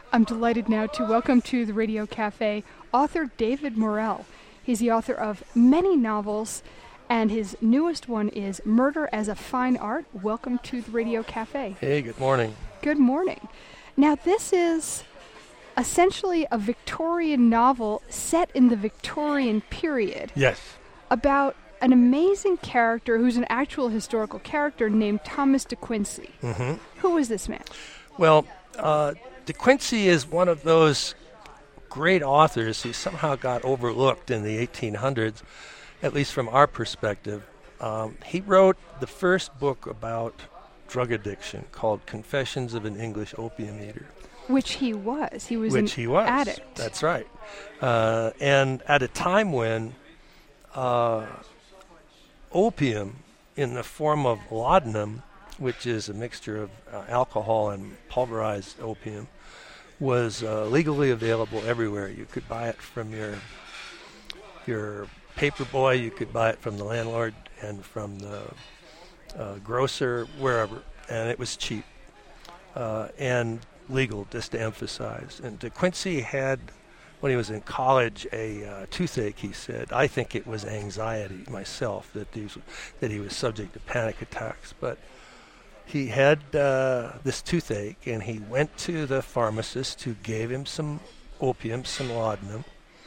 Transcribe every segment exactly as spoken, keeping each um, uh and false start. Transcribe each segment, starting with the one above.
I'm delighted now to welcome to the Radio Cafe author David Morrell. He's the author of many novels, and his newest one is Murder as a Fine Art. Welcome to the Radio Cafe. Hey, good morning. Good morning. Now, this is essentially a Victorian novel set in the Victorian period. Yes. About an amazing character who's an actual historical character named Thomas De Quincey. Mm-hmm. Who is this man? Well, uh, De Quincey is one of those great authors who somehow got overlooked in the eighteen hundreds, at least from our perspective. Um, he wrote the first book about drug addiction called Confessions of an English Opium Eater. Which he was. He was Which an he was. addict. That's right. Uh, and at a time when uh, opium in the form of laudanum, which is a mixture of uh, alcohol and pulverized opium, was uh, legally available everywhere. You could buy it from your your paper boy, you could buy it from the landlord and from the uh, grocer, wherever, and it was cheap uh, and legal, just to emphasize. And De Quincey had, when he was in college, a uh, toothache, he said. I think it was anxiety myself, that he was, that he was subject to panic attacks, but he had uh, this toothache, and he went to the pharmacist who gave him some opium, some laudanum,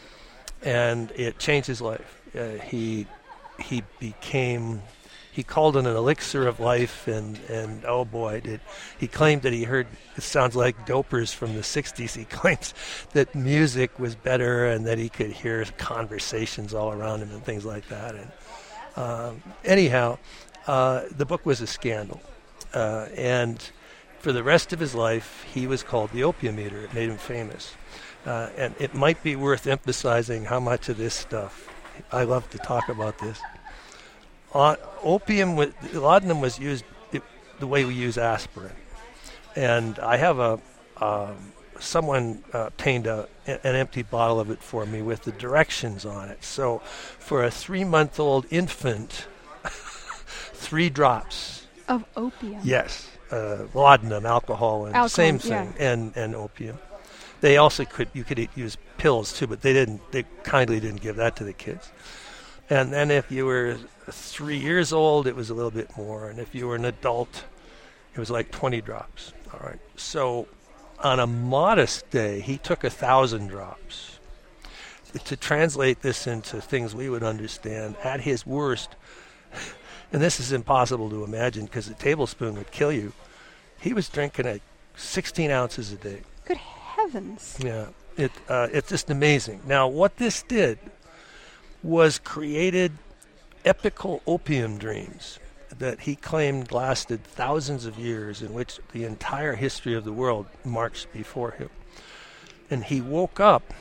and it changed his life. Uh, he he became, he called it an elixir of life, and, and oh boy, did he claimed that he heard, it sounds like dopers from the sixties, he claims that music was better and that he could hear conversations all around him and things like that. And um, anyhow, uh, the book was a scandal. Uh, and for the rest of his life, he was called the Opium Eater. It made him famous. Uh, and it might be worth emphasizing how much of this stuff, I love to talk about this. Uh, opium, was, laudanum was used it, the way we use aspirin. And I have a, um, someone uh, obtained a, an empty bottle of it for me with the directions on it. So for a three-month-old infant, three drops. Of opium. Yes, uh, laudanum, alcohol, and Alcohol, same thing, yeah. and, and opium. They also could you could eat, use pills too, but they didn't. They kindly didn't give that to the kids. And then if you were three years old, it was a little bit more, and if you were an adult, it was like twenty drops. All right. So on a modest day, he took a thousand drops. To translate this into things we would understand, at his worst. And this is impossible to imagine because a tablespoon would kill you. He was drinking at sixteen ounces a day. Good heavens. Yeah, it uh, it's just amazing. Now, what this did was created epical opium dreams that he claimed lasted thousands of years, in which the entire history of the world marched before him. And he woke up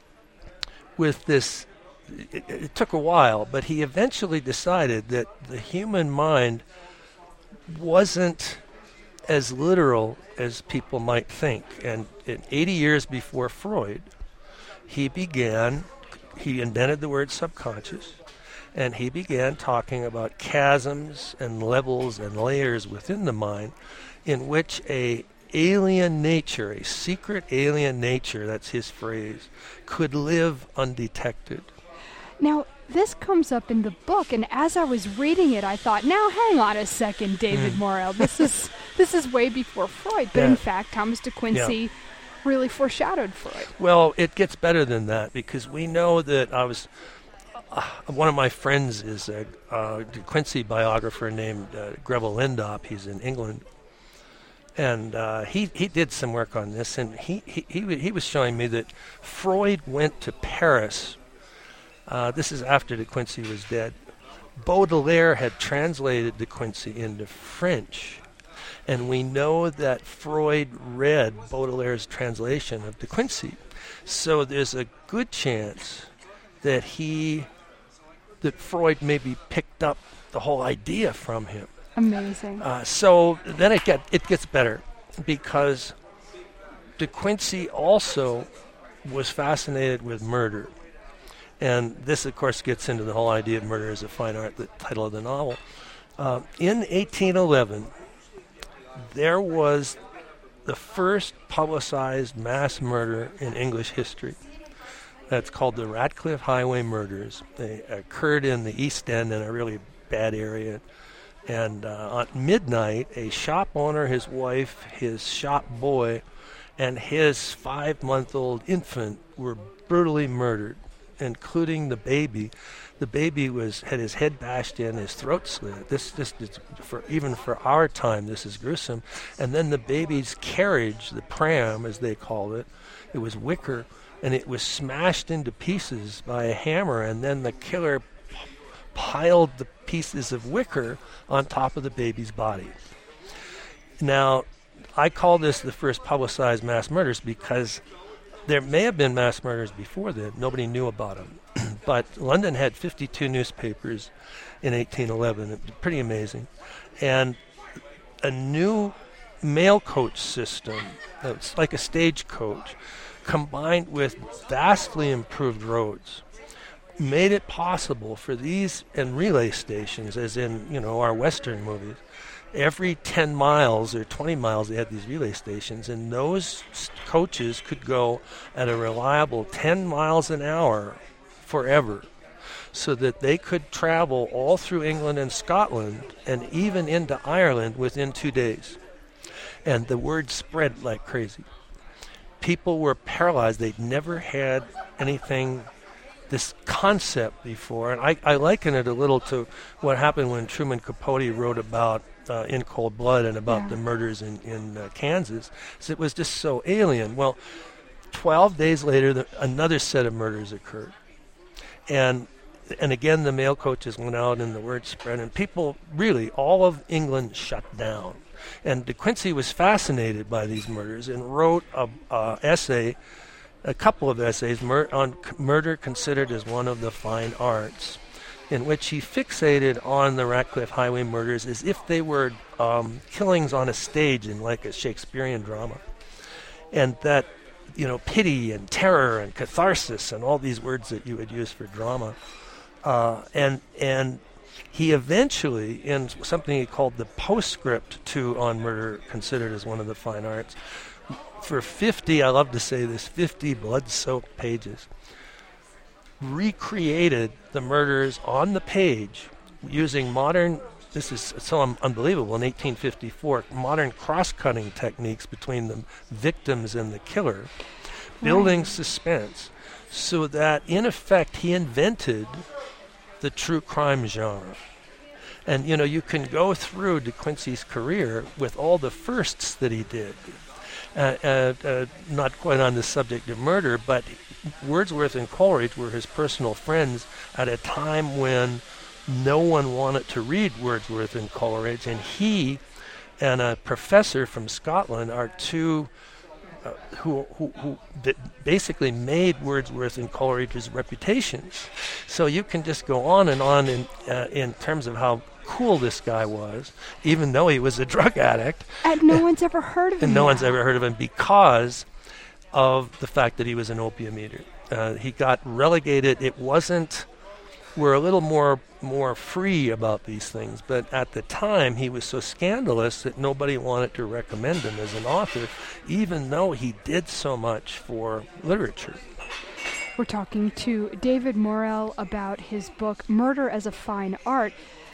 with this. It, it took a while, but he eventually decided that the human mind wasn't as literal as people might think. And in eighty years before Freud, he began, he invented the word subconscious, and he began talking about chasms and levels and layers within the mind in which a alien nature, a secret alien nature, that's his phrase, could live undetected. Now, this comes up in the book, and as I was reading it, I thought, now hang on a second, David Mm. Morrell. This is this is way before Freud. But Yeah. in fact, Thomas De Quincey Yeah. really foreshadowed Freud. Well, it gets better than that, because we know that I was, uh, one of my friends is a uh, De Quincey biographer named uh, Greville Lindop. He's in England. And uh, he, he did some work on this, and he, he, he, w- he was showing me that Freud went to Paris. Uh, this is after De Quincey was dead. Baudelaire had translated De Quincey into French, and we know that Freud read Baudelaire's translation of De Quincey. So there's a good chance that he, that Freud maybe picked up the whole idea from him. Amazing. Uh, so then it get it gets better, because De Quincey also was fascinated with murder. And this, of course, gets into the whole idea of murder as a fine art, the title of the novel. Uh, in eighteen eleven, there was the first publicized mass murder in English history. That's called the Ratcliffe Highway Murders. They occurred in the East End in a really bad area. And uh, at midnight, a shop owner, his wife, his shop boy, and his five-month-old infant were brutally murdered, including the baby. The baby was had his head bashed in, his throat slit. This, this, this for even for our time, this is gruesome. And then the baby's carriage, the pram, as they called it, it was wicker, and it was smashed into pieces by a hammer, and then the killer p- piled the pieces of wicker on top of the baby's body. Now, I call this the first publicized mass murders because there may have been mass murders before then. Nobody knew about them. But London had fifty-two newspapers in eighteen eleven. It was pretty amazing. And a new mail coach system, it's like a stagecoach, combined with vastly improved roads, made it possible for these, and relay stations, as in, you know, our Western movies, every ten miles or twenty miles they had these relay stations, and those coaches could go at a reliable ten miles an hour forever, so that they could travel all through England and Scotland and even into Ireland within two days. And the word spread like crazy. People were paralyzed. They'd never had anything, this concept before. And I, I liken it a little to what happened when Truman Capote wrote about uh, In Cold Blood and about yeah. the murders in, in uh, Kansas. So it was just so alien. Well, twelve days later, the, another set of murders occurred. And and again, the mail coaches went out and the word spread. And people, really, all of England shut down. And De Quincey was fascinated by these murders and wrote a uh, essay, a couple of essays mur- on c- murder considered as one of the fine arts, in which he fixated on the Ratcliffe Highway murders as if they were um, killings on a stage in like a Shakespearean drama. And that, you know, pity and terror and catharsis and all these words that you would use for drama. Uh, and and he eventually, in something he called the postscript to On Murder Considered as One of the Fine Arts, for fifty, I love to say this, fifty blood-soaked pages, recreated the murders on the page using modern, this is so un- unbelievable, in eighteen fifty-four, modern cross-cutting techniques between the victims and the killer, building right. suspense, so that, in effect, he invented the true crime genre. And, you know, you can go through De Quincey's career with all the firsts that he did. Uh, uh, uh, not quite on the subject of murder, but Wordsworth and Coleridge were his personal friends at a time when no one wanted to read Wordsworth and Coleridge, and he and a professor from Scotland are two uh, who, who, who b- basically made Wordsworth and Coleridge's reputations. So you can just go on and on in, uh, in terms of how cool this guy was, even though he was a drug addict. And no one's ever heard of him. And no yet. one's ever heard of him because of the fact that he was an opium eater. Uh, he got relegated. It wasn't, we're a little more more free about these things, but at the time he was so scandalous that nobody wanted to recommend him as an author, even though he did so much for literature. We're talking to David Morrell about his book, Murder as a Fine Art.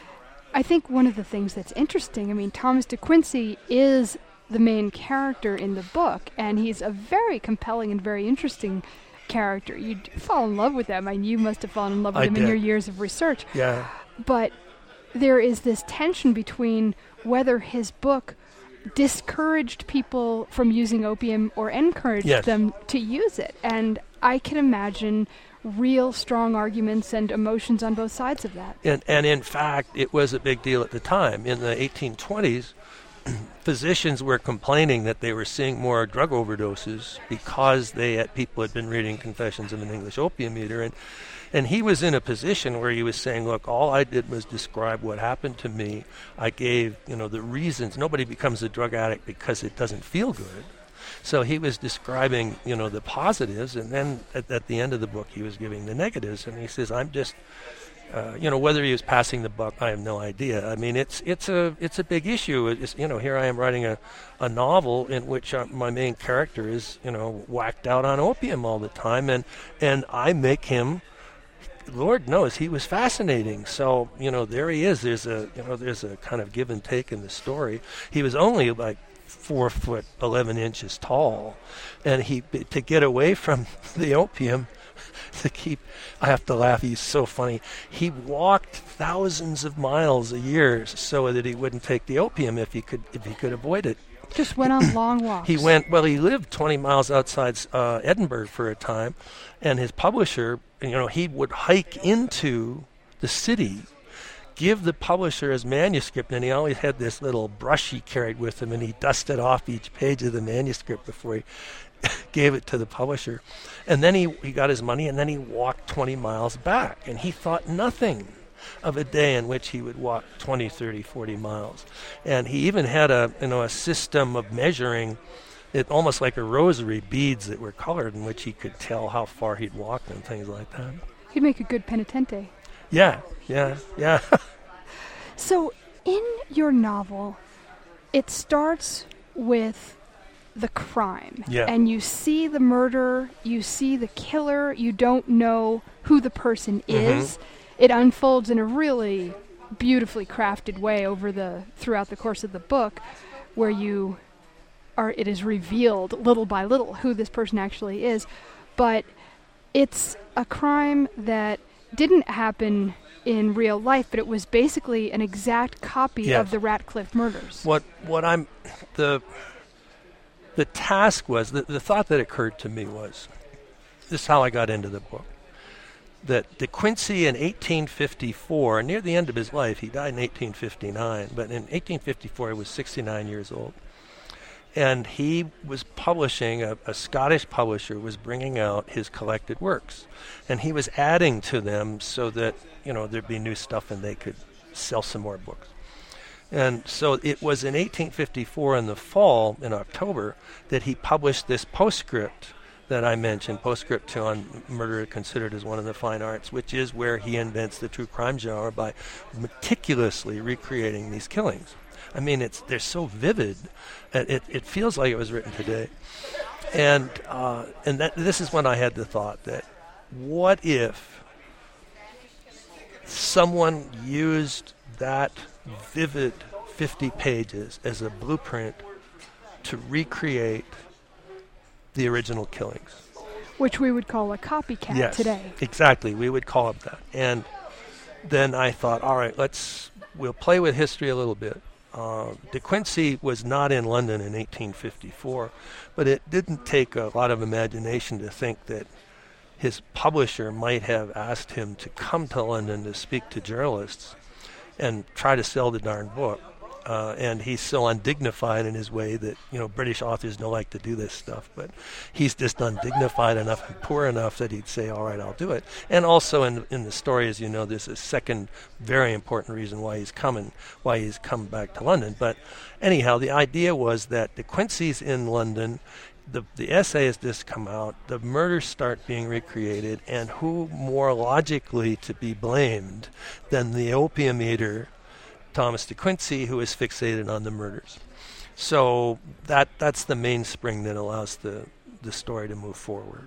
I think one of the things that's interesting, I mean, Thomas De Quincey is the main character in the book, and he's a very compelling and very interesting character. You'd fall in love with him. I mean, you must have fallen in love with I him did. in your years of research. Yeah. But there is this tension between whether his book discouraged people from using opium or encouraged yes. them to use it. And I can imagine real strong arguments and emotions on both sides of that. And, and in fact, it was a big deal at the time. In the eighteen twenties, physicians were complaining that they were seeing more drug overdoses because they had, people had been reading Confessions of an English Opium Eater, and and he was in a position where he was saying, look, all I did was describe what happened to me. I gave, you know, the reasons. Nobody becomes a drug addict because it doesn't feel good. So he was describing, you know, the positives, and then at, at the end of the book he was giving the negatives, and he says, I'm just Uh, you know, whether he was passing the buck, I have no idea. I mean, it's it's a it's a big issue. It's, you know, here I am writing a, a novel in which uh, my main character is, you know, whacked out on opium all the time, and and I make him. Lord knows he was fascinating. So, you know, there he is. There's a you know there's a kind of give and take in the story. He was only like four foot eleven inches tall, and he to get away from the opium. To keep, I have to laugh. He's so funny. He walked thousands of miles a year so that he wouldn't take the opium if he could if he could avoid it. Just went on long walks. He went well. He lived twenty miles outside uh, Edinburgh for a time, and his publisher, you know, he would hike into the city, give the publisher his manuscript, and he always had this little brush he carried with him, and he dusted off each page of the manuscript before he gave it to the publisher. And then he, he got his money, and then he walked twenty miles back. And he thought nothing of a day in which he would walk twenty, thirty, forty miles. And he even had a you know a system of measuring it, almost like a rosary, beads that were colored, in which he could tell how far he'd walked and things like that. He'd make a good penitente. Yeah, yeah, yeah. So in your novel, it starts with the crime. Yeah. And you see the murder, you see the killer, you don't know who the person Mm-hmm. is. It unfolds in a really beautifully crafted way over the throughout the course of the book, where you are it is revealed little by little who this person actually is. But it's a crime that didn't happen in real life, but it was basically an exact copy Yes. of the Ratcliffe murders. What what I'm the the task was the, the thought that occurred to me was this is how I got into the book. That De Quincey in eighteen fifty-four, near the end of his life, he died in eighteen fifty-nine, but in eighteen fifty-four he was sixty-nine years old. And he was publishing, a, a Scottish publisher was bringing out his collected works. And he was adding to them so that, you know, there'd be new stuff and they could sell some more books. And so it was in eighteen fifty-four in the fall, in October, that he published this postscript that I mentioned, postscript to On Murder Considered as One of the Fine Arts, which is where he invents the true crime genre by meticulously recreating these killings. I mean, it's they're so vivid. It, it feels like it was written today. And uh, and that, this is when I had the thought that what if someone used that vivid fifty pages as a blueprint to recreate the original killings. Which we would call a copycat Yes, today. exactly. We would call it that. And then I thought, all right, let's we'll play with history a little bit. Uh, De Quincey was not in London in eighteen fifty-four, but it didn't take a lot of imagination to think that his publisher might have asked him to come to London to speak to journalists and try to sell the darn book. Uh, and he's so undignified in his way that, you know, British authors don't like to do this stuff, but he's just undignified enough and poor enough that he'd say, all right, I'll do it. And also in in the story, as you know, there's a second very important reason why he's coming, why he's come back to London. But anyhow, the idea was that De Quincey's in London, the the essay has just come out, the murders start being recreated, and who more logically to be blamed than the opium eater, Thomas De Quincey, who is fixated on the murders. So that that's the mainspring that allows the, the story to move forward.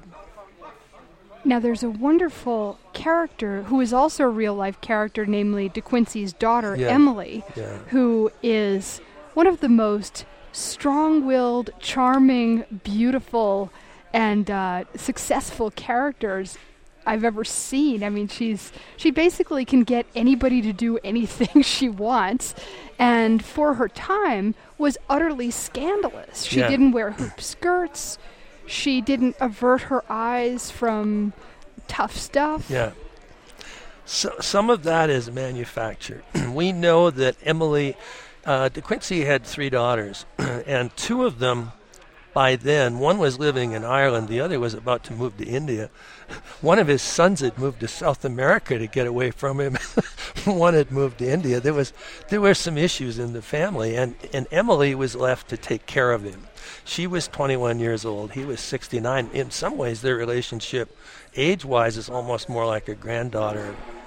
Now there's a wonderful character who is also a real-life character, namely De Quincey's daughter, Yeah. Emily, Yeah. who is one of the most strong-willed, charming, beautiful, and uh, successful characters I've ever seen. I mean, she's she basically can get anybody to do anything she wants, and for her time was utterly scandalous. She Yeah. didn't wear hoop skirts. She didn't avert her eyes from tough stuff. Yeah. So, some of that is manufactured. We know that Emily, uh, De Quincey had three daughters, and two of them, by then, one was living in Ireland, the other was about to move to India. One of his sons had moved to South America to get away from him. One had moved to India. There was there were some issues in the family, and, and Emily was left to take care of him. She was twenty-one years old. He was sixty-nine. In some ways, their relationship, age-wise, is almost more like a granddaughter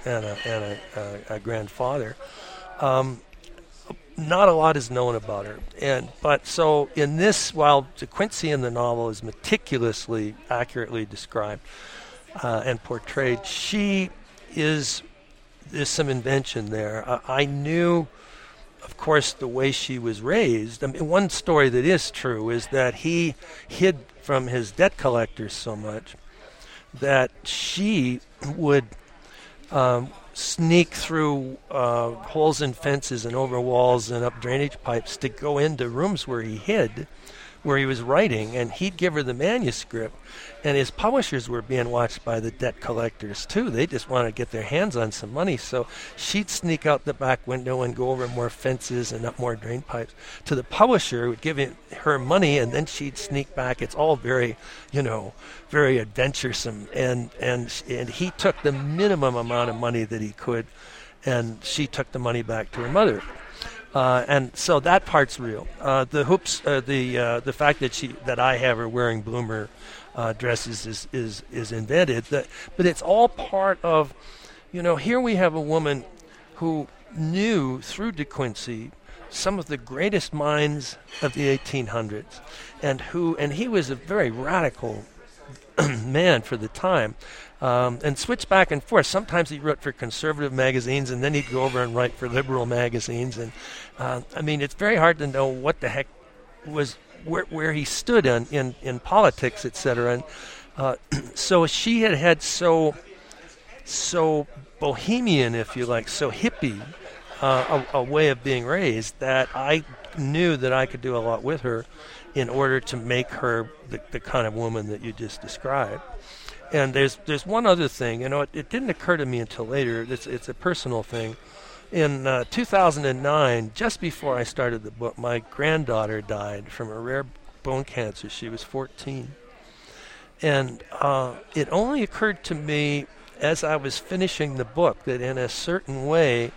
and a, and a, a, a grandfather. Um, not a lot is known about her, and but so in this, while De Quincey in the novel is meticulously, accurately described uh, and portrayed, she is there's some invention there. I, I knew, of course, the way she was raised. I mean, one story that is true is that he hid from his debt collectors so much that she would um, sneak through uh, holes in fences and over walls and up drainage pipes to go into rooms where he hid, where he was writing, and he'd give her the manuscript. And his publishers were being watched by the debt collectors too. They just wanted to get their hands on some money. So she'd sneak out the back window and go over more fences and up more drain pipes. To the publisher, who would give him, her money, and then she'd sneak back. It's all very, you know, very adventuresome. And and and he took the minimum amount of money that he could, and she took the money back to her mother. Uh, and so that part's real. Uh, the hoops, uh, the uh, the fact that she that I have her wearing bloomer uh, dresses is is is invented. That, but it's all part of, you know, here we have a woman who knew through De Quincey some of the greatest minds of the eighteen hundreds, and who and he was a very radical man for the time. Um, and switched back and forth. Sometimes he wrote for conservative magazines, and then he'd go over and write for liberal magazines. And uh, I mean, it's very hard to know what the heck was where, where he stood in in, in politics, et cetera. And uh, so she had had so so bohemian, if you like, so hippie uh, a, a way of being raised that I knew that I could do a lot with her in order to make her the, the kind of woman that you just described. And there's there's one other thing, you know, it, it didn't occur to me until later. It's it's a personal thing. In uh, two thousand nine, just before I started the book, my granddaughter died from a rare bone cancer. She was fourteen, and uh, it only occurred to me as I was finishing the book that in a certain way,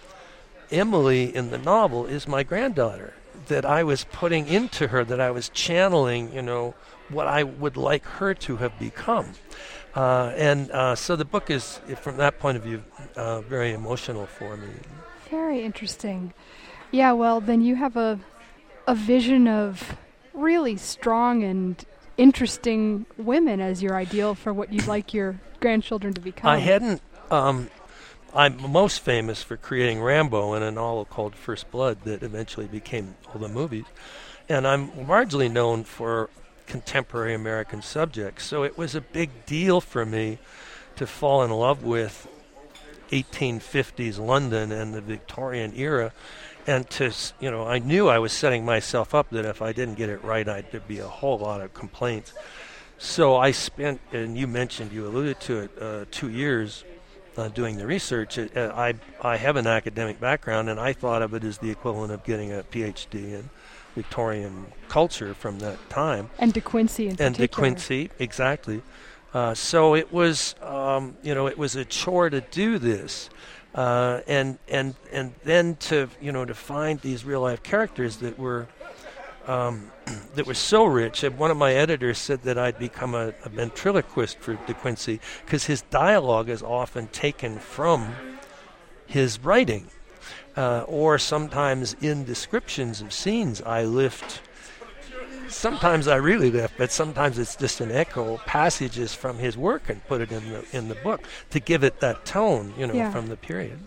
Emily in the novel is my granddaughter. That I was putting into her, that I was channeling, you know, what I would like her to have become. Uh, and uh, so the book is, from that point of view, uh, very emotional for me. Very interesting. Yeah, well, then you have a a vision of really strong and interesting women as your ideal for what you'd like your grandchildren to become. I hadn't... Um, I'm most famous for creating Rambo in a novel called First Blood that eventually became all the movies. And I'm largely known for contemporary American subjects. So it was a big deal for me to fall in love with eighteen fifties London and the Victorian era. And to, you know, I knew I was setting myself up that if I didn't get it right, I'd, there'd be a whole lot of complaints. So I spent, and you mentioned, you alluded to it, uh, two years Uh, doing the research. Uh, I I have an academic background, and I thought of it as the equivalent of getting a P H D in Victorian culture from that time. And De Quincey in and particular. And De Quincey, exactly. Uh, so it was, um, you know, it was a chore to do this, uh, and and and then to you know to find these real life characters that were. Um, that was so rich. And one of my editors said that I'd become a, a ventriloquist for De Quincey because his dialogue is often taken from his writing. Uh, or sometimes in descriptions of scenes I lift, sometimes I really lift, but sometimes it's just an echo, passages from his work and put it in the in the book to give it that tone, you know, yeah. from the period.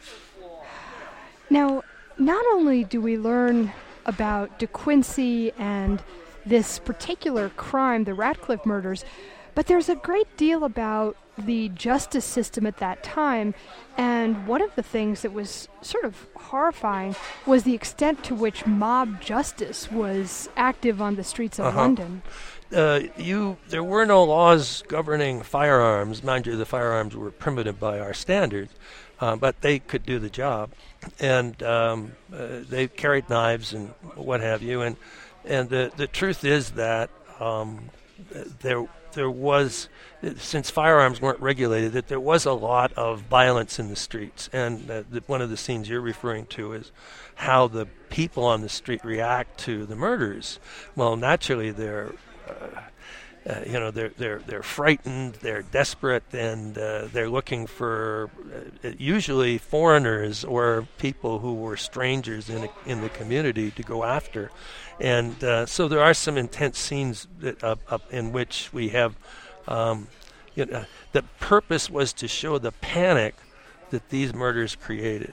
Now, not only do we learn about De Quincey and this particular crime, the Ratcliffe murders, but there's a great deal about the justice system at that time, and one of the things that was sort of horrifying was the extent to which mob justice was active on the streets of uh-huh. London. Uh, you, there were no laws governing firearms. Mind you, the firearms were primitive by our standards, uh, but they could do the job. And um, uh, they carried knives and what have you. And and the the truth is that um, there there was, since firearms weren't regulated, that there was a lot of violence in the streets. And uh, the, one of the scenes you're referring to is how the people on the street react to the murders. Well, naturally, they're uh, uh, you know, they're they're they're frightened, they're desperate, and uh, they're looking for uh, usually foreigners or people who were strangers in a, in the community to go after, and uh, so there are some intense scenes that, uh, uh, in which we have, um, you know, the purpose was to show the panic that these murders created.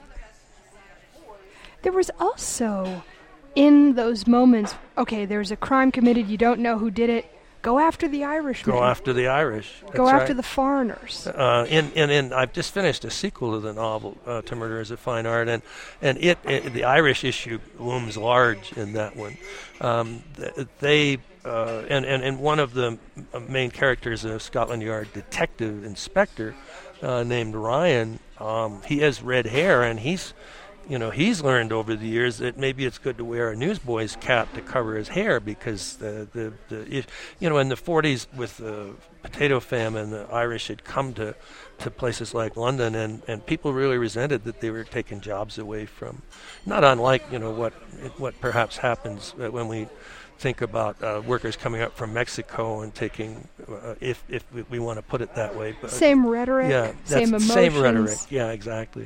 There was also, in those moments, okay, there's a crime committed, you don't know who did it, go after the Irishmen. Go after the Irish. Go That's after right. the foreigners. Uh, and, and, and I've just finished a sequel to the novel, uh, To Murder as a Fine Art, and, and it, it the Irish issue looms large in that one. Um, th- they uh, and, and, and one of the main characters of Scotland Yard detective inspector uh, named Ryan, um, he has red hair, and he's You know, he's learned over the years that maybe it's good to wear a newsboy's cap to cover his hair because the, the, the you know, in the forties with the potato famine, the Irish had come to, to places like London, and, and people really resented that they were taking jobs away from, not unlike, you know, what what perhaps happens when we think about uh, workers coming up from Mexico and taking, uh, if if we, we want to put it that way. But same rhetoric, yeah, same emotions. Same rhetoric, yeah, exactly.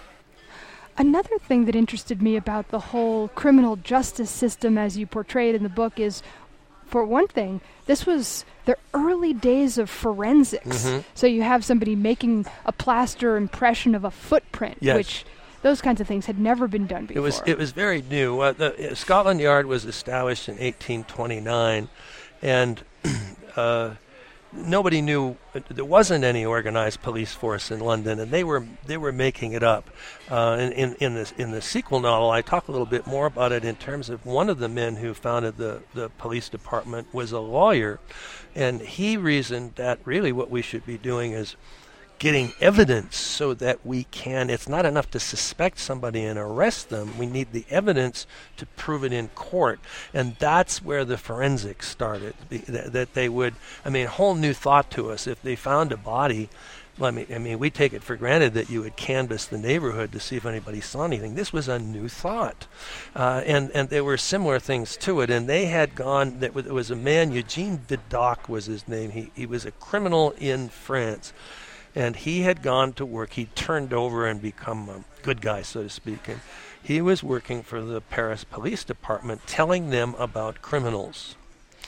Another thing that interested me about the whole criminal justice system as you portray it in the book is, for one thing, this was the early days of forensics. Mm-hmm. So you have somebody making a plaster impression of a footprint, yes. which those kinds of things had never been done before. It was it was very new. Uh, the uh, Scotland Yard was established in eighteen twenty-nine, and uh, nobody knew, uh, there wasn't any organized police force in London, and they were they were making it up. Uh, in in in, this, in the sequel novel, I talk a little bit more about it in terms of one of the men who founded the, the police department was a lawyer, and he reasoned that really what we should be doing is getting evidence so that we can, it's not enough to suspect somebody and arrest them. We need the evidence to prove it in court. And that's where the forensics started, that, that they would, I mean, a whole new thought to us. If they found a body, I mean, I mean, we take it for granted that you would canvass the neighborhood to see if anybody saw anything. This was a new thought. Uh, and, and there were similar things to it. And they had gone, there was, was a man, Eugene Vidocq was his name. He, he was a criminal in France. And he had gone to work. He turned over and become a good guy, so to speak. And he was working for the Paris Police Department, telling them about criminals.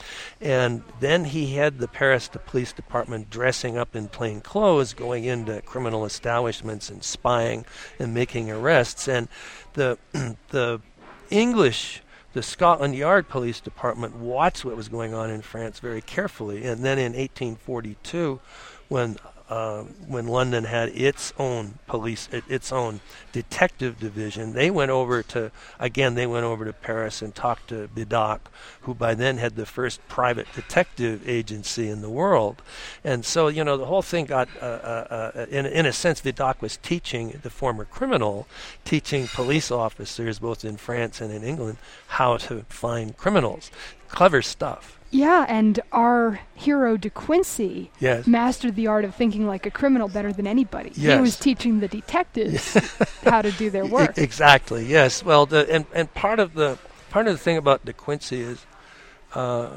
And then he had the Paris Police Department dressing up in plain clothes, going into criminal establishments and spying and making arrests. And the the English, the Scotland Yard Police Department watched what was going on in France very carefully. And then in eighteen forty-two, when Uh, when London had its own police, it, its own detective division, they went over to, again, they went over to Paris and talked to Vidocq, who by then had the first private detective agency in the world. And so, you know, the whole thing got, uh, uh, uh, in, in a sense, Vidocq was teaching the former criminal, teaching police officers, both in France and in England, how to find criminals. Clever stuff. Yeah, and our hero De Quincey yes. mastered the art of thinking like a criminal better than anybody. Yes. He was teaching the detectives how to do their work. E- exactly. Yes. Well, the, and and part of the part of the thing about De Quincey is uh,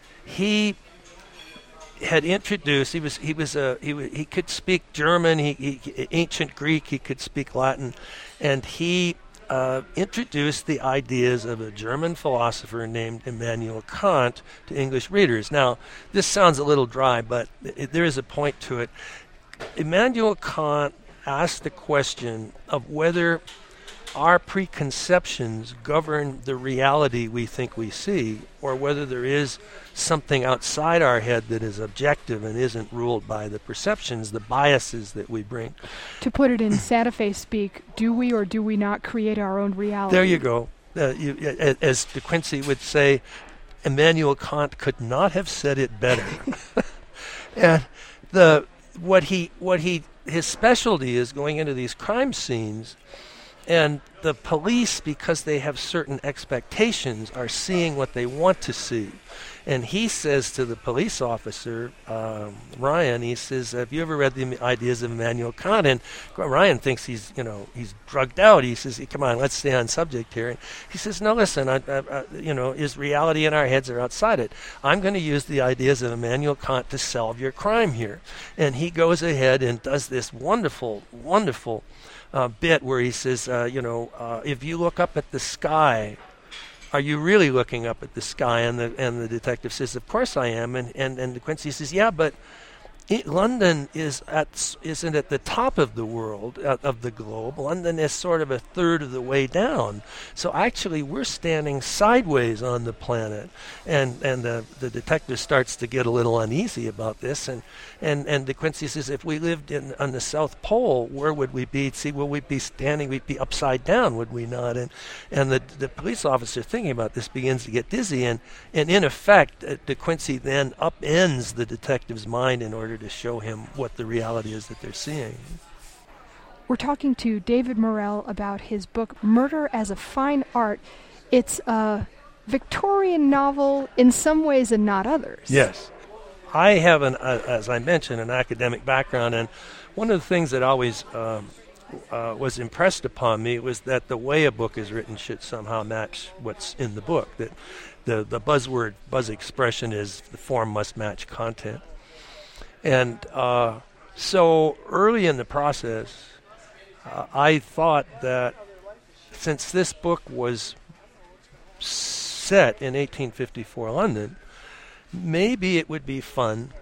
he had introduced. He was he was a he w- he could speak German. He, he ancient Greek. He could speak Latin, and he. Uh, introduced the ideas of a German philosopher named Immanuel Kant to English readers. Now, this sounds a little dry, but it, there is a point to it. Immanuel Kant asked the question of whether our preconceptions govern the reality we think we see, or whether there is something outside our head that is objective and isn't ruled by the perceptions, the biases that we bring. To put it in Santa Fe speak, do we or do we not create our own reality? There you go. Uh, you, uh, as De Quincey would say, Immanuel Kant could not have said it better. And the what he what he his specialty is going into these crime scenes and the police, because they have certain expectations, are seeing what they want to see. And he says to the police officer, um, Ryan, he says, have you ever read the Ideas of Immanuel Kant? And Ryan thinks he's, you know, he's drugged out. He says, come on, let's stay on subject here. And he says, no, listen, I, I, I, you know, is reality in our heads or outside it? I'm going to use the Ideas of Immanuel Kant to solve your crime here. And he goes ahead and does this wonderful, wonderful uh, bit where he says, uh, you know, uh, if you look up at the sky, are you really looking up at the sky? And the and the detective says, of course I am. And and, and De Quincey says, yeah, but it, London is at isn't at the top of the world, uh, of the globe. London is sort of a third of the way down. So actually we're standing sideways on the planet. And and the, the detective starts to get a little uneasy about this. And, and, and De Quincey says, if we lived in on the South Pole, where would we be? See, will we be standing? We'd be upside down, would we not? And and the the police officer thinking about this begins to get dizzy. And, and in effect, uh, De Quincey then upends the detective's mind in order to show him what the reality is that they're seeing. We're talking to David Morell about his book, Murder as a Fine Art. It's a Victorian novel in some ways and not others. Yes. I have, an, uh, as I mentioned, an academic background, and one of the things that always um, uh, was impressed upon me was that the way a book is written should somehow match what's in the book. That the, the buzzword, buzz expression is the form must match content. And uh, so early in the process, uh, I thought that since this book was set in eighteen fifty-four London, maybe it would be fun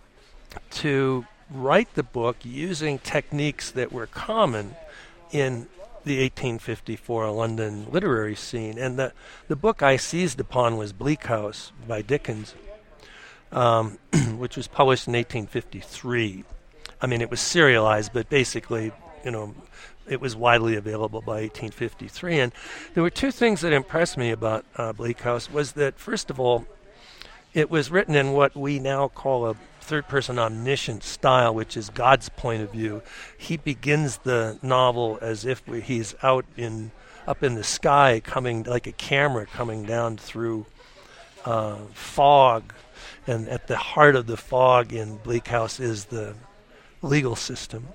to write the book using techniques that were common in the eighteen fifty-four London literary scene. And the, the book I seized upon was Bleak House by Dickens. Um, which was published in eighteen fifty-three. I mean, it was serialized, but basically, you know, it was widely available by eighteen fifty-three. And there were two things that impressed me about uh, Bleak House. Was that, first of all, it was written in what we now call a third-person omniscient style, which is God's point of view. He begins the novel as if we, he's out in up in the sky, coming like a camera coming down through uh, fog. And at the heart of the fog in Bleak House is the legal system.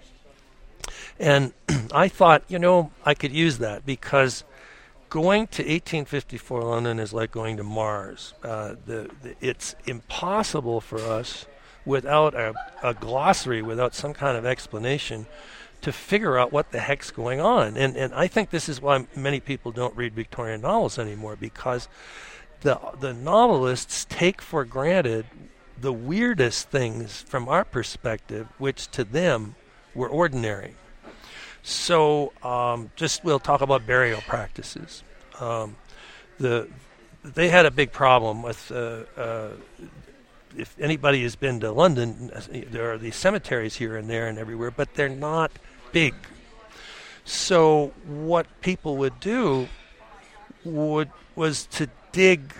And I thought, you know, I could use that because going to eighteen fifty-four London is like going to Mars. Uh, the, the, it's impossible for us without a, a glossary, without some kind of explanation, to figure out what the heck's going on. And, and I think this is why many people don't read Victorian novels anymore, because The, the novelists take for granted the weirdest things from our perspective, which to them were ordinary. So um, just we'll talk about burial practices. Um, the they had a big problem with, uh, uh, if anybody has been to London, there are these cemeteries here and there and everywhere, but they're not big. So what people would do would was to dig.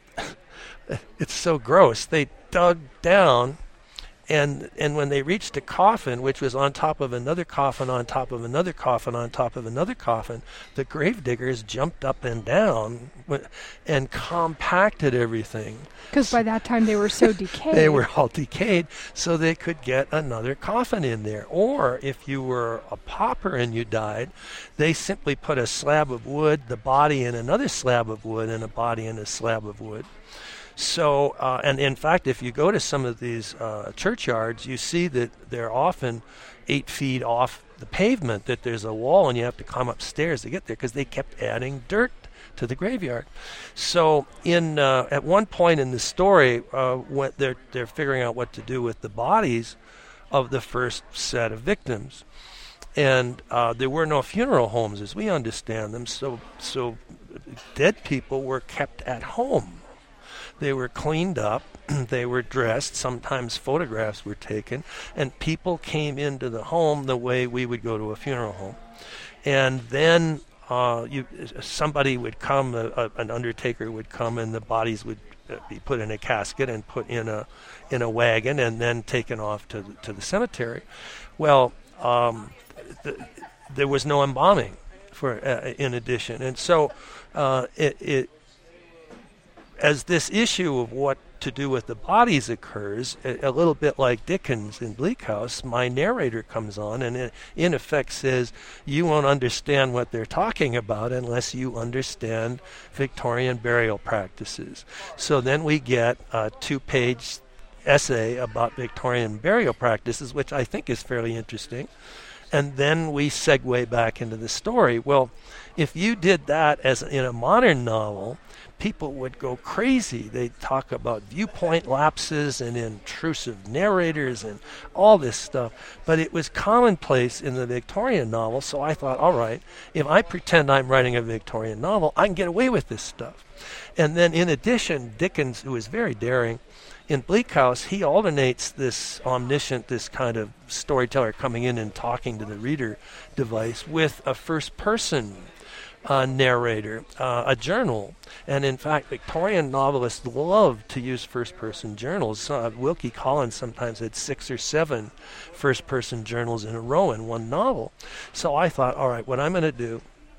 It's so gross. They dug down, and and when they reached a coffin, which was on top of another coffin, on top of another coffin, on top of another coffin, the grave diggers jumped up and down and compacted everything. Because by that time they were so decayed. They were all decayed, so they could get another coffin in there. Or if you were a pauper and you died, they simply put a slab of wood, the body in another slab of wood, and a body in a slab of wood. So, uh, and in fact, if you go to some of these uh, churchyards, you see that they're often eight feet off the pavement, that there's a wall and you have to climb upstairs to get there because they kept adding dirt to the graveyard. So in uh, at one point in the story, uh, when they're, they're figuring out what to do with the bodies of the first set of victims. And uh, there were no funeral homes as we understand them, so so dead people were kept at home. They were cleaned up, they were dressed, sometimes photographs were taken, and people came into the home the way we would go to a funeral home. And then uh, you, somebody would come, a, a, an undertaker would come, and the bodies would uh, be put in a casket and put in a in a wagon and then taken off to the, to the cemetery. Well, um, the, there was no embalming for uh, in addition. And so uh, it, it as this issue of what to do with the bodies occurs, a, a little bit like Dickens in Bleak House, my narrator comes on and it, in effect says, you won't understand what they're talking about unless you understand Victorian burial practices. So then we get a two-page essay about Victorian burial practices, which I think is fairly interesting. And then we segue back into the story. Well, if you did that as in a modern novel, people would go crazy. They'd talk about viewpoint lapses and intrusive narrators and all this stuff. But it was commonplace in the Victorian novel, so I thought, all right, if I pretend I'm writing a Victorian novel, I can get away with this stuff. And then in addition, Dickens, who is very daring, in Bleak House, he alternates this omniscient, this kind of storyteller coming in and talking to the reader device with a first-person uh, narrator, uh, a journal. And in fact, Victorian novelists love to use first-person journals. Uh, Wilkie Collins sometimes had six or seven first-person journals in a row in one novel. So I thought, all right, what I'm going to do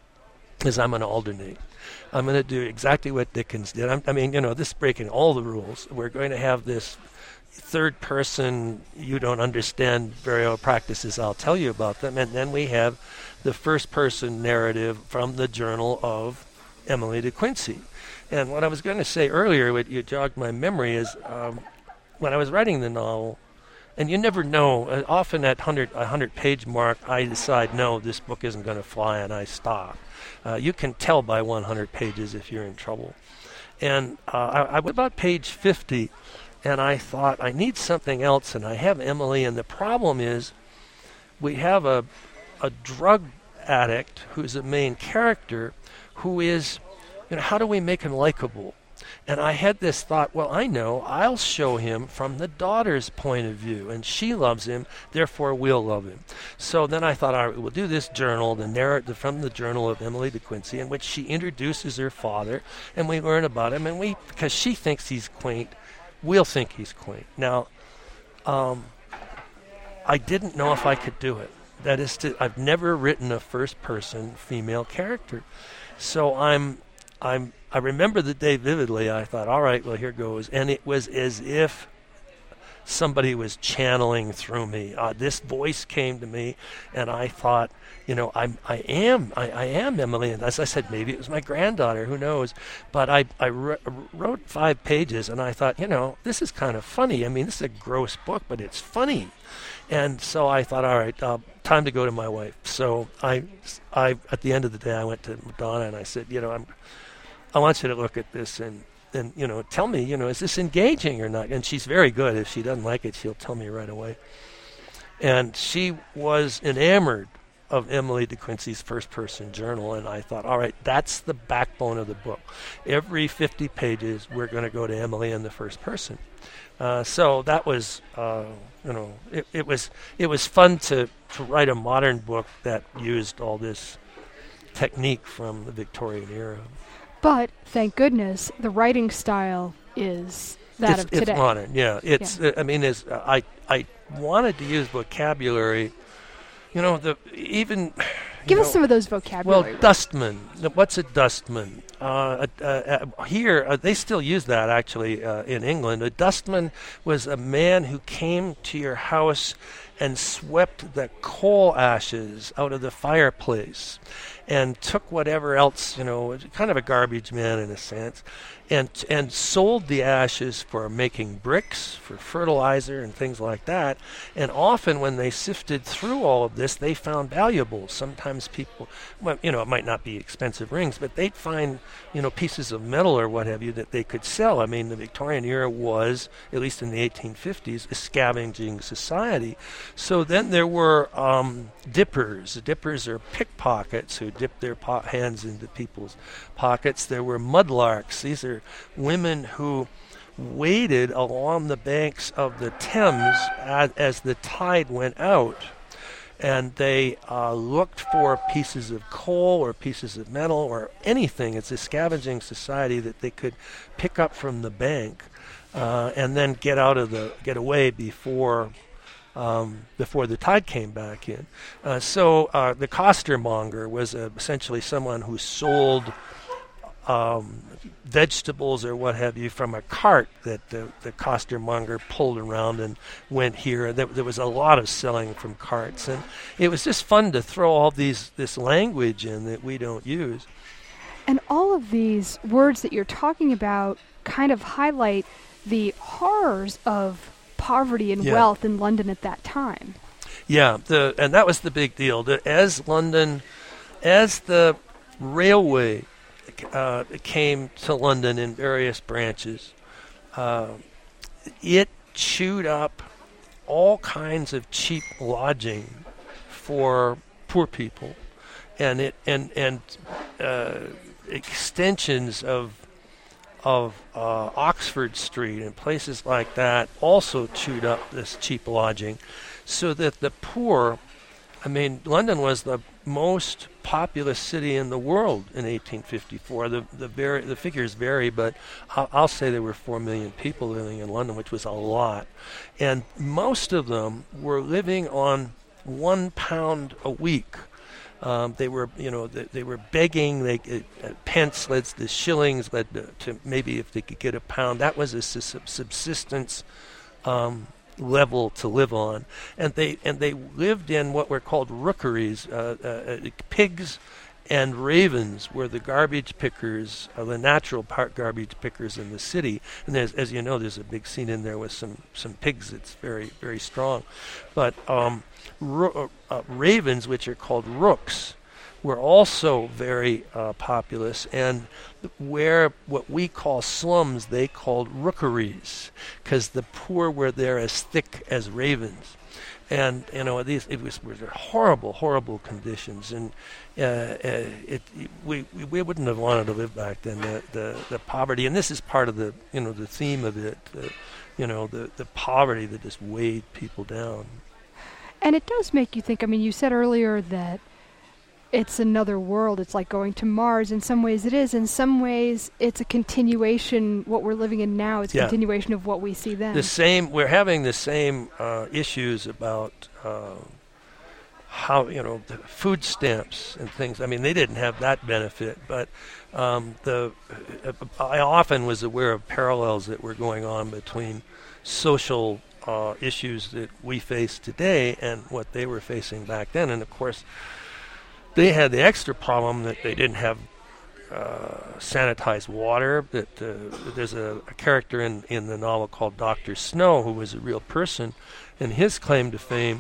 is I'm going to alternate. I'm going to do exactly what Dickens did. I'm, I mean, you know, this is breaking all the rules. We're going to have this third person, you don't understand burial practices, I'll tell you about them. And then we have the first person narrative from the journal of Emily de Quincey. And what I was going to say earlier, what you jogged my memory, is um, when I was writing the novel, and you never know, uh, often at one hundred page mark, I decide, no, this book isn't going to fly, and I stop. Uh, you can tell by one hundred pages if you're in trouble. And uh, I, I was about page fifty, and I thought, I need something else, and I have Emily, and the problem is we have a, a drug addict who's a main character who is, you know, how do we make him likable? And I had this thought, well, I know, I'll show him from the daughter's point of view, and she loves him, therefore we'll love him. So then I thought, all right, we'll do this journal, the narrative from the journal of Emily de Quincey, in which she introduces her father, and we learn about him, and we, because she thinks he's quaint, we'll think he's quaint. Now, um, I didn't know if I could do it. That is to, I've never written a first-person female character. So I'm, I'm, I remember the day vividly. I thought, all right, well, here goes. And it was as if somebody was channeling through me. Uh, this voice came to me, and I thought, you know, I'm, I am, I, I am Emily. And as I said, maybe it was my granddaughter, who knows? But I, I re- wrote five pages, and I thought, you know, this is kind of funny. I mean, this is a gross book, but it's funny. And so I thought, all right, uh, time to go to my wife. So I, I, at the end of the day, I went to Madonna, and I said, you know, I'm, I want you to look at this and, and, you know, tell me, you know, is this engaging or not? And she's very good. If she doesn't like it, she'll tell me right away. And she was enamored of Emily de Quincey's first-person journal, and I thought, all right, that's the backbone of the book. Every fifty pages, we're going to go to Emily in the first person. Uh, so that was, uh, you know, it, it was it was fun to, to write a modern book that used all this technique from the Victorian era. But, thank goodness, the writing style is that it's, of today. It's modern, yeah. It's. Yeah. Uh, I mean, it's, uh, I I wanted to use vocabulary. You know, the even. Give you us know, some of those vocabulary. Well, dustman. What's a dustman? Uh, uh, uh, here, uh, they still use that actually uh, in England. A dustman was a man who came to your house and swept the coal ashes out of the fireplace and took whatever else, you know, kind of a garbage man in a sense, and and sold the ashes for making bricks, for fertilizer and things like that. And often when they sifted through all of this, they found valuables. Sometimes people, well, you know, it might not be expensive rings, but they'd find, you know, pieces of metal or what have you that they could sell. I mean, the Victorian era was, at least in the eighteen fifties, a scavenging society. So then there were um, dippers. Dippers are pickpockets who dip their po- hands into people's pockets. There were mudlarks. These are women who waded along the banks of the Thames as, as the tide went out, and they uh, looked for pieces of coal or pieces of metal or anything. It's a scavenging society that they could pick up from the bank uh, and then get out of the get away before um, before the tide came back in. Uh, so uh, the costermonger was uh, essentially someone who sold um, vegetables or what have you from a cart that the, the costermonger pulled around and went here. There, there was a lot of selling from carts, and it was just fun to throw all these this language in that we don't use. And all of these words that you're talking about kind of highlight the horrors of poverty and yeah. wealth in London at that time. Yeah, the and that was the big deal. The, as London, as the railway uh, came to London in various branches, uh, it chewed up all kinds of cheap lodging for poor people, and it and and uh, extensions of of uh, Oxford Street and places like that also chewed up this cheap lodging, so that the poor, I mean, London was the most populous city in the world in eighteen fifty-four. The the, very, the figures vary, but I'll, I'll say there were four million people living in London, which was a lot. And most of them were living on one pound a week. Um, they were, you know, they, they were begging. They uh, pence led to shillings, led to, to maybe if they could get a pound. That was a sub- subsistence um, level to live on, and they and they lived in what were called rookeries. Uh, uh, pigs and ravens were the garbage pickers, uh, the natural part garbage pickers in the city. And there's, as you know, there's a big scene in there with some some pigs. It's very very strong, but. Um, Ro- uh, ravens, which are called rooks, were also very uh, populous, and where what we call slums, they called rookeries, because the poor were there as thick as ravens. And you know, these it was were horrible, horrible conditions, and uh, uh, it we we wouldn't have wanted to live back then. The, the the poverty, and this is part of the you know the theme of it. The, you know the the poverty that just weighed people down. And it does make you think, I mean, you said earlier that it's another world. It's like going to Mars. In some ways it is. In some ways it's a continuation. What we're living in now is a yeah. continuation of what we see then. The same, we're having the same uh, issues about uh, how, you know, the food stamps and things. I mean, they didn't have that benefit, but um, the uh, I often was aware of parallels that were going on between social Uh, issues that we face today and what they were facing back then. And of course, they had the extra problem that they didn't have uh, sanitized water. That uh, there's a, a character in, in the novel called Doctor Snow, who was a real person, and his claim to fame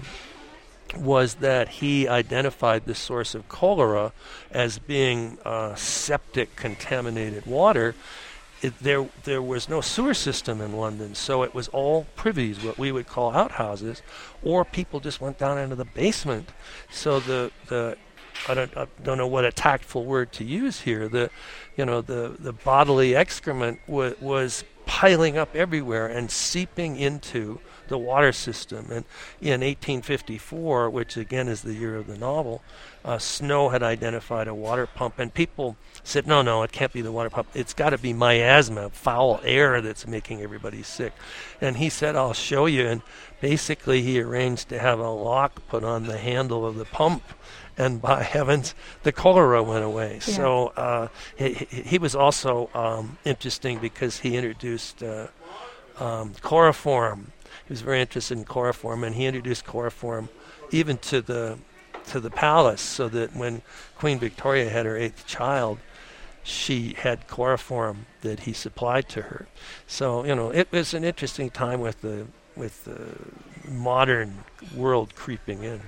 was that he identified the source of cholera as being uh, septic contaminated water. It, there there was no sewer system in London, so it was all privies, what we would call outhouses, or people just went down into the basement. So the the I don't I don't know what a tactful word to use here. The you know the the bodily excrement wa- was piling up everywhere and seeping into the water system. And in eighteen fifty-four, which again is the year of the novel, uh, Snow had identified a water pump, and people said, no, no, it can't be the water pump. It's got to be miasma, foul air that's making everybody sick. And he said, I'll show you. And basically he arranged to have a lock put on the handle of the pump, and by heavens, the cholera went away. Yeah. So uh, he, he was also um, interesting because he introduced uh, um, chloroform. He was very interested in chloroform, and he introduced chloroform even to the to the palace, so that when Queen Victoria had her eighth child, she had chloroform that he supplied to her. So you know, it was an interesting time with the with the modern world creeping in.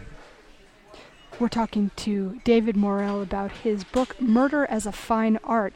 We're talking to David Morrell about his book Murder as a Fine Art,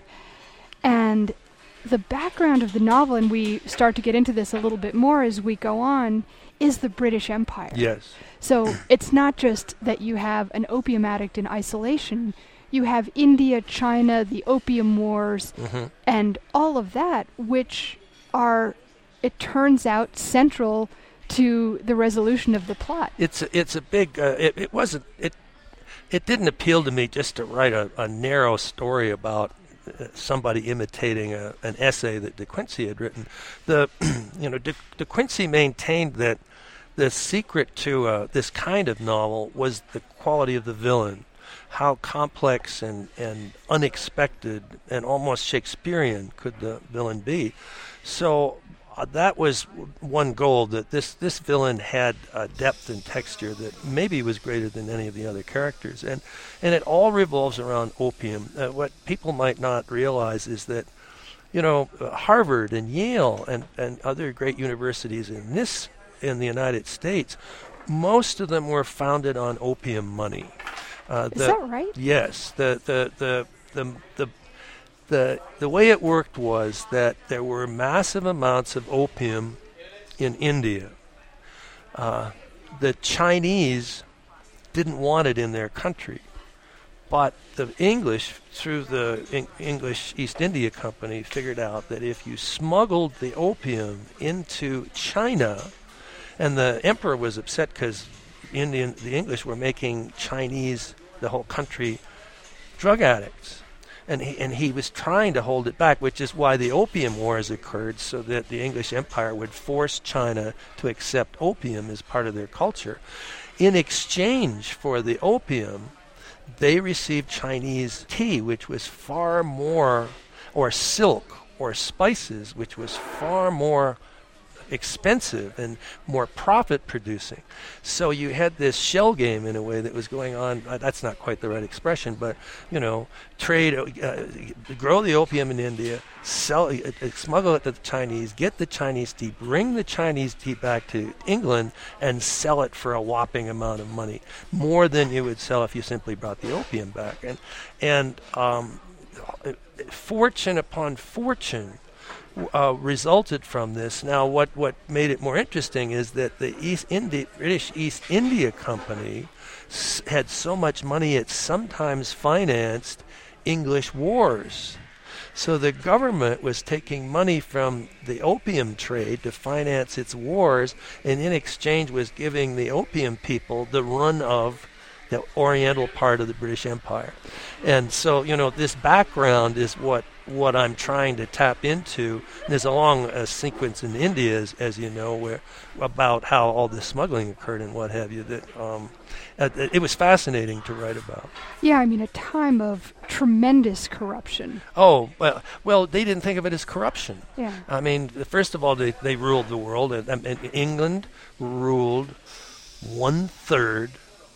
and the background of the novel, and we start to get into this a little bit more as we go on, is the British Empire. Yes. So it's not just that you have an opium addict in isolation. You have India, China, the Opium Wars, mm-hmm. and all of that, which are, it turns out, central to the resolution of the plot. It's a, it's a big. Uh, it, it wasn't. It it didn't appeal to me just to write a, a narrow story about uh, somebody imitating a, an essay that De Quincey had written. The you know De, De Quincey maintained that the secret to uh, this kind of novel was the quality of the villain, how complex and, and unexpected and almost Shakespearean could the villain be. So uh, that was one goal, that this, this villain had uh, depth and texture that maybe was greater than any of the other characters. And, and it all revolves around opium. Uh, what people might not realize is that, you know, uh, Harvard and Yale and, and other great universities in this in the United States, most of them were founded on opium money. Uh, Is the, that right? Yes. The the, the the the the the way it worked was that there were massive amounts of opium in India. Uh, the Chinese didn't want it in their country, but the English, through the Eng- English East India Company, figured out that if you smuggled the opium into China, and the emperor was upset because Indian, the English were making Chinese, the whole country, drug addicts. And he, and he was trying to hold it back, which is why the Opium Wars occurred, so that the English Empire would force China to accept opium as part of their culture. In exchange for the opium, they received Chinese tea, which was far more, or silk, or spices, which was far more expensive and more profit producing. So you had this shell game in a way that was going on. Uh, that's not quite the right expression, but you know, trade, uh, grow the opium in India, sell, uh, smuggle it to the Chinese, get the Chinese tea, bring the Chinese tea back to England, and sell it for a whopping amount of money, more than you would sell if you simply brought the opium back. And and um, fortune upon fortune Uh, resulted from this. Now, what, what made it more interesting is that the East Indi- British East India Company s- had so much money it sometimes financed English wars. So the government was taking money from the opium trade to finance its wars, and in exchange was giving the opium people the run of the oriental part of the British Empire. And so, you know, this background is what what I'm trying to tap into. And there's a long uh, sequence in India, as, as you know, where about how all this smuggling occurred and what have you. That um, uh, it was fascinating to write about. Yeah, I mean, a time of tremendous corruption. Oh, well, well, they didn't think of it as corruption. Yeah. I mean, first of all, they, they ruled the world, and, and England ruled one third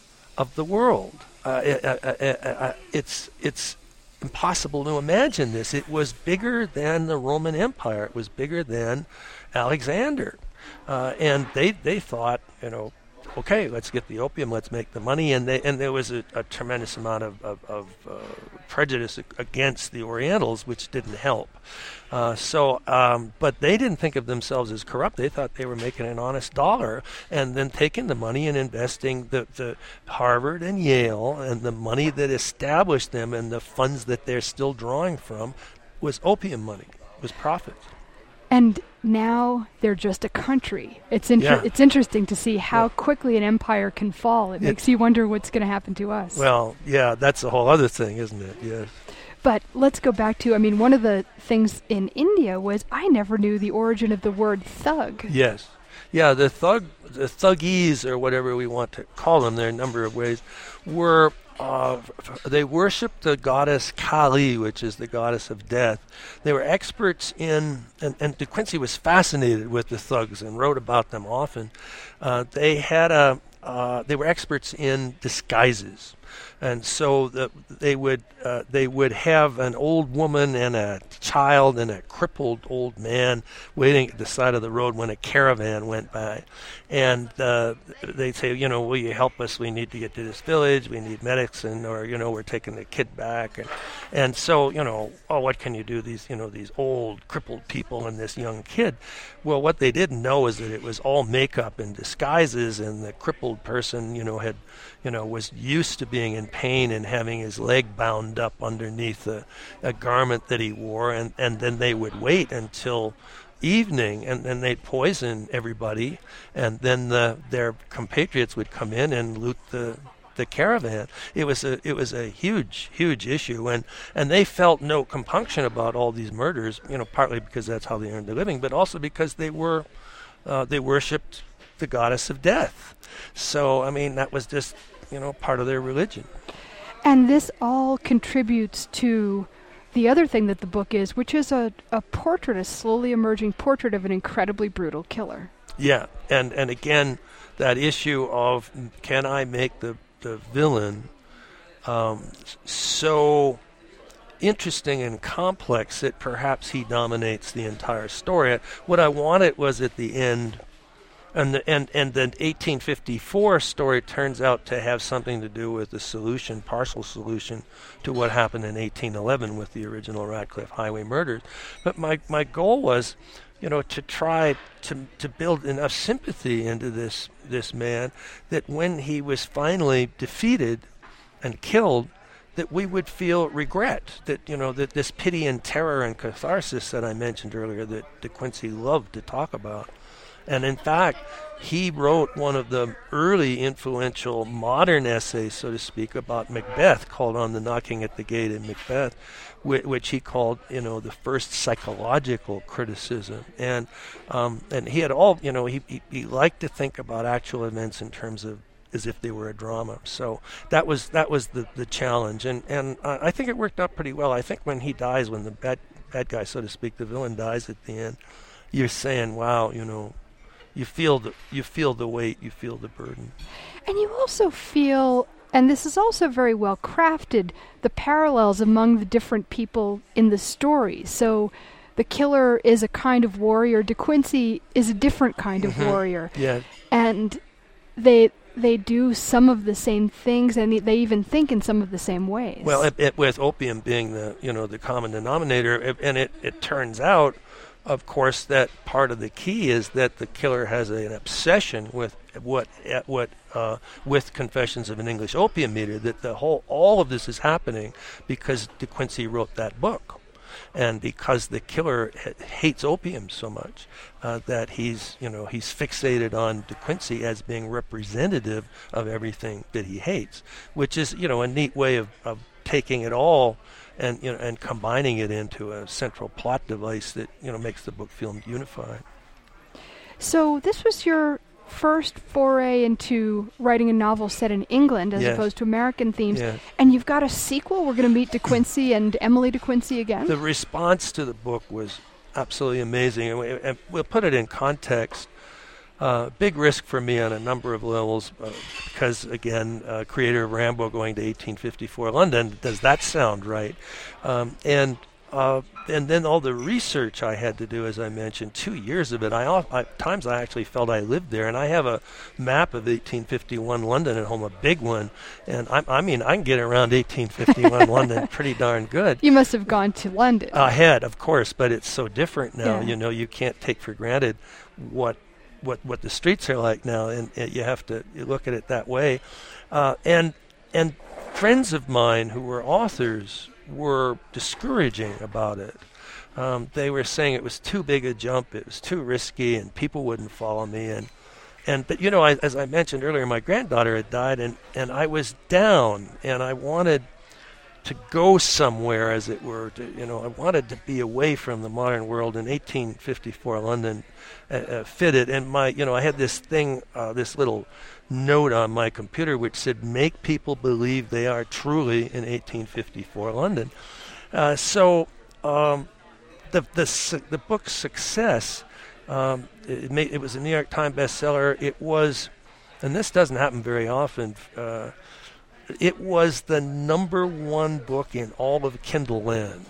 of the world. Uh, it, uh, uh, uh, it's it's impossible to imagine this. It was bigger than the Roman Empire. It was bigger than Alexander, uh, and they they thought, you know, okay, let's get the opium, let's make the money, and they, and there was a, a tremendous amount of of, of uh, prejudice against the Orientals, which didn't help. Uh, so, um, but they didn't think of themselves as corrupt. They thought they were making an honest dollar, and then taking the money and investing the, the Harvard and Yale, and the money that established them and the funds that they're still drawing from was opium money, was profit. And now they're just a country. It's inter- Yeah. it's interesting to see how Yeah. quickly an empire can fall. It, It- makes you wonder what's going to happen to us. Well, yeah, that's a whole other thing, isn't it? Yes. But let's go back to, I mean, one of the things in India was I never knew the origin of the word thug. Yes. Yeah, the thug, the thuggees, or whatever we want to call them, there are a number of ways, were, uh, they worshipped the goddess Kali, which is the goddess of death. They were experts in, and, and De Quincey was fascinated with the thugs and wrote about them often. Uh, they had a, uh, they were experts in disguises. And so the, they would uh, they would have an old woman and a child and a crippled old man waiting at the side of the road when a caravan went by, and uh, they'd say, you know, will you help us? We need to get to this village. We need medicine, or you know, we're taking the kid back, and and so you know, oh, what can you do? These you know these old crippled people and this young kid. Well, what they didn't know is that it was all makeup and disguises, and the crippled person, you know, had you know was used to being in pain and having his leg bound up underneath a, a garment that he wore, and, and then they would wait until evening, and then they'd poison everybody, and then the, their compatriots would come in and loot the the caravan. It was a it was a huge huge issue, and and they felt no compunction about all these murders, you know, partly because that's how they earned their living, but also because they were uh, they worshipped the goddess of death. So, I mean, that was just, you know, part of their religion. And this all contributes to the other thing that the book is, which is a, a portrait, a slowly emerging portrait of an incredibly brutal killer. Yeah, and, and again, that issue of can I make the, the villain um, so interesting and complex that perhaps he dominates the entire story. What I wanted was at the end, and the, and and the eighteen fifty-four story turns out to have something to do with the solution, partial solution to what happened in eighteen eleven with the original Radcliffe Highway murders. But my, my goal was, you know, to try to to build enough sympathy into this this man that when he was finally defeated and killed, that we would feel regret, that, you know, that this pity and terror and catharsis that I mentioned earlier that De Quincey loved to talk about. And in fact, he wrote one of the early influential modern essays, so to speak, about Macbeth, called On the Knocking at the Gate in Macbeth, which, which he called, you know, the first psychological criticism. And um, and he had all, you know, he, he, he liked to think about actual events in terms of as if they were a drama. So that was that was the, the challenge. And, and uh, I think it worked out pretty well. I think when he dies, when the bad, bad guy, so to speak, the villain dies at the end, you're saying, wow, you know, You feel the you feel the weight, you feel the burden. And you also feel, and this is also very well crafted, the parallels among the different people in the story. So the killer is a kind of warrior, De Quincey is a different kind of mm-hmm. warrior. Yeah. And they they do some of the same things, and they even think in some of the same ways. Well, it, it, with opium being the, you know, the common denominator, it, and it, it turns out, of course, that part of the key is that the killer has a, an obsession with what what uh, with Confessions of an English Opium Eater. That the whole all of this is happening because De Quincey wrote that book, and because the killer ha- hates opium so much uh, that he's you know he's fixated on De Quincey as being representative of everything that he hates, which is you know a neat way of, of taking it all and you know and combining it into a central plot device that you know makes the book feel unified. So this was your first foray into writing a novel set in England as yes. opposed to American themes, yes. and you've got a sequel. We're going to meet De Quincey and Emily De Quincey again. The response to the book was absolutely amazing, and, we, and we'll put it in context. Uh, big risk for me on a number of levels uh, because, again, uh, creator of Rambo going to eighteen fifty-four London, does that sound right? Um, and uh, and then all the research I had to do, as I mentioned, two years of it. I, I times I actually felt I lived there, and I have a map of eighteen fifty-one London at home, a big one, and I, I mean I can get around eighteen fifty-one London pretty darn good. You must have gone to London. I had, of course, but it's so different now. Yeah. You know, you can't take for granted what. What, what the streets are like now, and, and you have to you look at it that way. Uh, and and friends of mine who were authors were discouraging about it. Um, they were saying it was too big a jump, it was too risky, and people wouldn't follow me. And and but you know, I, as I mentioned earlier, my granddaughter had died, and, and I was down, and I wanted to go somewhere, as it were. To, you know, I wanted to be away from the modern world. In eighteen fifty-four London uh, uh, fitted, and my, you know, I had this thing, uh, this little note on my computer which said, "Make people believe they are truly in eighteen fifty-four London." Uh, so um, the the su- the book's success, um, it, made, it was a New York Times bestseller. It was, and this doesn't happen very often. Uh, It was the number one book in all of Kindle land.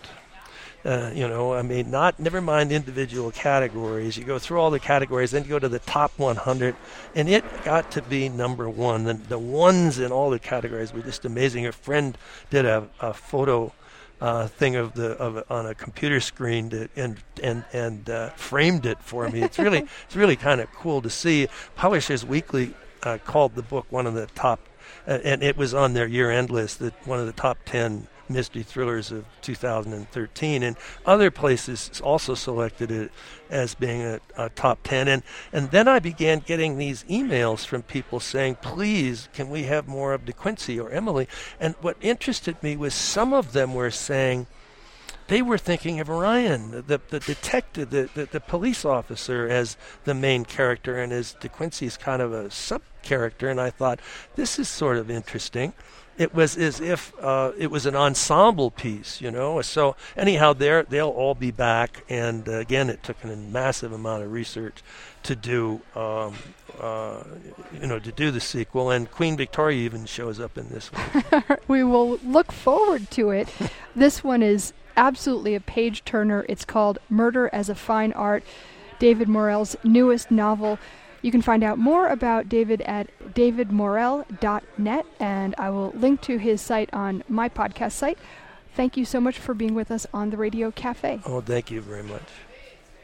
Uh, you know, I mean, not never mind individual categories. You go through all the categories, then you go to the top one hundred, and it got to be number one. The, the ones in all the categories were just amazing. A friend did a, a photo uh, thing of the of on a computer screen to, and and and uh, framed it for me. It's really it's really kind of cool to see. Publishers Weekly uh, called the book one of the top. Uh, and it was on their year-end list, that one of the top ten mystery thrillers of two thousand thirteen. And other places also selected it as being a, a top ten. And, and then I began getting these emails from people saying, please, can we have more of De Quincey or Emily? And what interested me was some of them were saying, they were thinking of Ryan, the the detective, the, the, the police officer, as the main character, and as De Quincey's kind of a sub-character. And I thought, this is sort of interesting. It was as if uh, it was an ensemble piece, you know. So anyhow, they're, they'll all be back. And uh, again, it took a massive amount of research to do, um, uh, you know, to do the sequel. And Queen Victoria even shows up in this one. We will look forward to it. This one is absolutely a page turner. It's called Murder as a Fine Art, David Morrell's newest novel. You can find out more about David at david morell dot net, and I will link to his site on my podcast site. Thank you so much for being with us on the Radio Cafe. Oh, thank you very much.